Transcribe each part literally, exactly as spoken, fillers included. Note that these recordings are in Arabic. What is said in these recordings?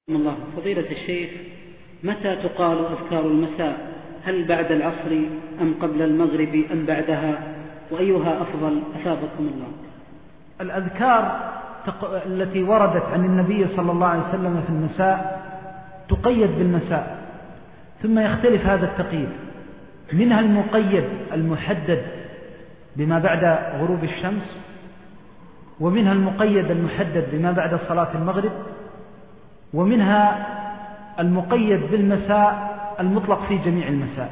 الله فضيلة الشيخ، متى تقال أذكار المساء؟ هل بعد العصر أم قبل المغرب أم بعدها؟ وأيها أفضل أثابكم الله؟ الأذكار التي وردت عن النبي صلى الله عليه وسلم في المساء تقيد بالمساء، ثم يختلف هذا التقييد. منها المقيد المحدد بما بعد غروب الشمس، ومنها المقيد المحدد بما بعد صلاة المغرب، ومنها المقيد بالمساء المطلق في جميع المساء.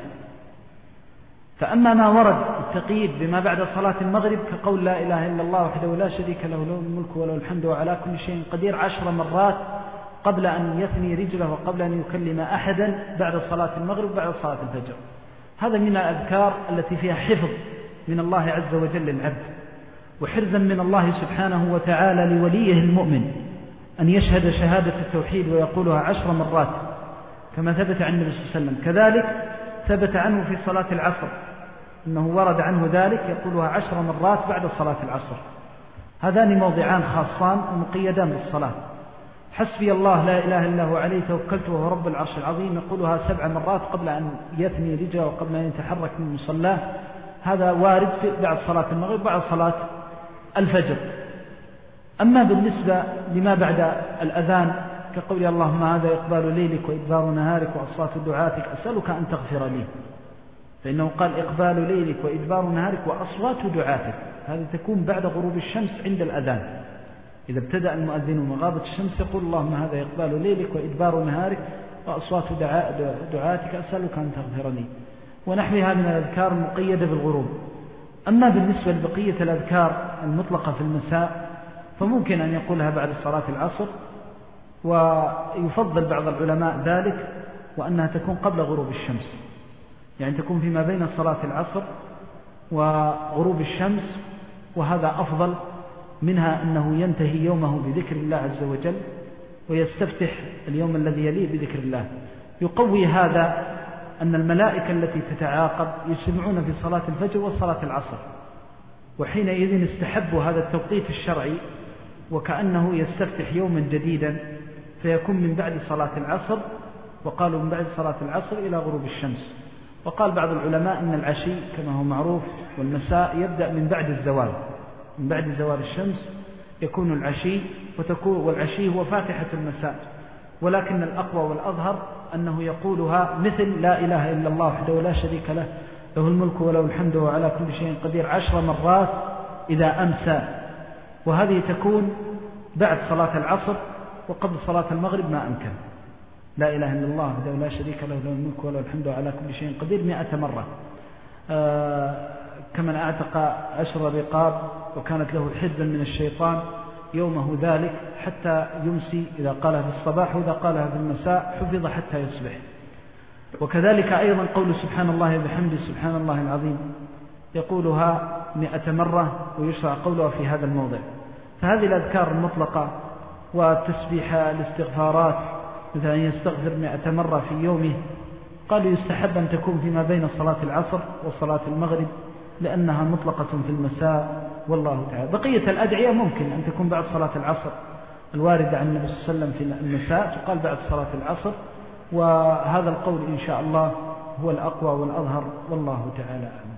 فأما ما ورد التقييد بما بعد صلاة المغرب كقول لا إله إلا الله وحده لا شريك له له الملك وله الحمد وعلى كل شيء قدير عشر مرات قبل أن يثني رجله وقبل أن يكلم أحدا بعد صلاة المغرب وبعد صلاة الفجر، هذا من الأذكار التي فيها حفظ من الله عز وجل للعبد، وحرزا من الله سبحانه وتعالى لوليه المؤمن أن يشهد شهادة التوحيد ويقولها عشر مرات كما ثبت عن النبي صلى الله عليه وسلم. كذلك ثبت عنه في صلاة العصر أنه ورد عنه ذلك يقولها عشر مرات بعد صلاة العصر. هذان موضعان خاصان ومقيدان بالصلاة. حسبي الله لا إله إلا هو عليه توكلت وهو رب العرش العظيم يقولها سبع مرات قبل أن يثني رجله وقبل أن يتحرك من مصلاه، هذا وارد بعد صلاة المغرب بعد صلاة الفجر. أما بالنسبة لما بعد الأذان كقول اللهم هذا إقبال ليلك وإدبار نهارك وأصوات دعاتك أسألك أن تغفر لي، فإنه قال إقبال ليلك وإدبار نهارك وأصوات دعاتك، هذه تكون بعد غروب الشمس عند الأذان. إذا ابتدأ المؤذن وغابت الشمس يقول اللهم هذا إقبال ليلك وإدبار نهارك وأصوات دعاتك أسألك أن تغفر لي، ونحوها من الأذكار المقيدة بالغروب. أما بالنسبة لبقية الأذكار المطلقة في المساء فممكن أن يقولها بعد صلاة العصر، ويفضل بعض العلماء ذلك وأنها تكون قبل غروب الشمس، يعني تكون فيما بين صلاة العصر وغروب الشمس، وهذا أفضل. منها أنه ينتهي يومه بذكر الله عز وجل ويستفتح اليوم الذي يليه بذكر الله. يقوي هذا أن الملائكة التي تتعاقب يجتمعون في صلاة الفجر وصلاة العصر، وحينئذ استحبوا هذا التوقيت الشرعي وكأنه يستفتح يوما جديدا، فيكون من بعد صلاة العصر، وقالوا من بعد صلاة العصر إلى غروب الشمس. وقال بعض العلماء أن العشي كما هو معروف والمساء يبدأ من بعد الزوال، من بعد زوال الشمس يكون العشي، وتكون والعشي هو فاتحة المساء، ولكن الأقوى والأظهر أنه يقولها مثل لا إله إلا الله وحده لا شريك له له الملك وله الحمد وعلى كل شيء قدير عشر مرات إذا أمسى، وهذه تكون بعد صلاة العصر وقبل صلاة المغرب ما أمكن. لا إله إلا الله وحده لا شريك له له الملك وله الحمد وعلى كل شيء قدير مئة مرة، آه كمن أعتق عشر رقاب وكانت له حزبا من الشيطان يومه ذلك حتى يمسي، إذا قالها في الصباح وإذا قالها في المساء حفظ حتى يصبح. وكذلك أيضا قول سبحان الله وبحمده سبحان الله العظيم يقولها مئة مرة ويشرع قولها في هذا الموضع. فهذه الأذكار المطلقة والتسبيح الاستغفارات مثل أن يستغفر مئة مرة في يومه، قالوا يستحب أن تكون فيما بين صلاة العصر وصلاة المغرب لأنها مطلقة في المساء، والله تعالى. بقية الأدعية ممكن أن تكون بعد صلاة العصر الواردة عن النبي صلى الله عليه وسلم في المساء تقال بعد صلاة العصر، وهذا القول إن شاء الله هو الأقوى والأظهر، والله تعالى أعلم.